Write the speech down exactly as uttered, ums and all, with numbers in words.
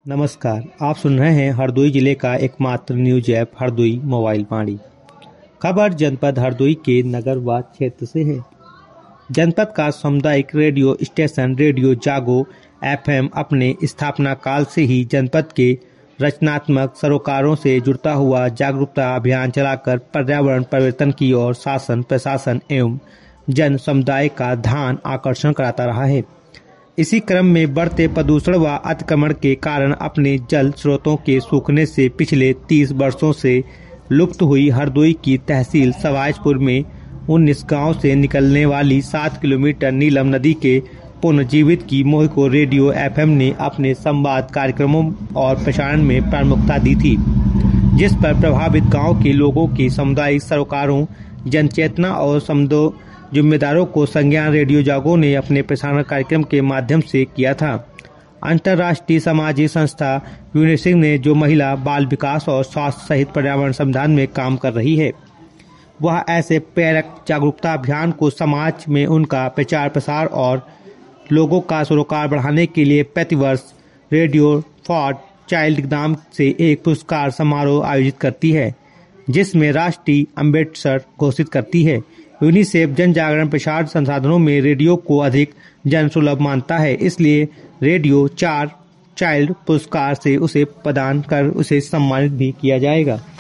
नमस्कार, आप सुन रहे हैं हरदोई जिले का एकमात्र news app Hardoi mobile Vaani. खबर जनपद हरदोई के नगरवाद क्षेत्र से है। जनपद का सामुदायिक radio station radio Jago FM अपने स्थापना काल से ही जनपद के रचनात्मक सरोकारों से जुड़ता हुआ जागरूकता अभियान चलाकर पर्यावरण परिवर्तन की ओर शासन प्रशासन एवं जन समुदाय का ध्यान आकर्षण कराता रहा है। इसी क्रम में बढ़ते प्रदूषण व अतिक्रमण के कारण अपने जल स्रोतों के सूखने से पिछले तीस वर्षों से लुप्त हुई हरदोई की तहसील सवाजपुर में उन्नीस गांव से निकलने वाली सात किलोमीटर नीलम नदी के पुनर्जीवित की मुहिम को रेडियो एफएम ने अपने संवाद कार्यक्रमों और प्रसारण में प्रमुखता दी थी, जिस पर प्रभावित गांव के लोगों की सामुदायिक सरोकारों, जनचेतना और समुदाय जिम्मेदारों को संज्ञान रेडियो जागो ने अपने प्रसारण कार्यक्रम के माध्यम से किया था। अंतर्राष्ट्रीय सामाजिक संस्था यूनिसेफ ने जो महिला बाल विकास और स्वास्थ्य सहित पर्यावरण संधान में काम कर रही है, वह ऐसे प्रेरक जागरूकता अभियान को समाज में उनका प्रचार प्रसार और लोगों का सरोकार बढ़ाने के लिए प्रतिवर्ष रेडियो फॉर चाइल्ड नाम से एक पुरस्कार समारोह आयोजित करती है, जिसमें राष्ट्रीय अम्बेसडर घोषित करती है। यूनिसेफ जन जागरण प्रसार संसाधनों में रेडियो को अधिक जन सुलभ मानता है, इसलिए रेडियो चार चाइल्ड पुरस्कार से उसे प्रदान कर उसे सम्मानित भी किया जाएगा।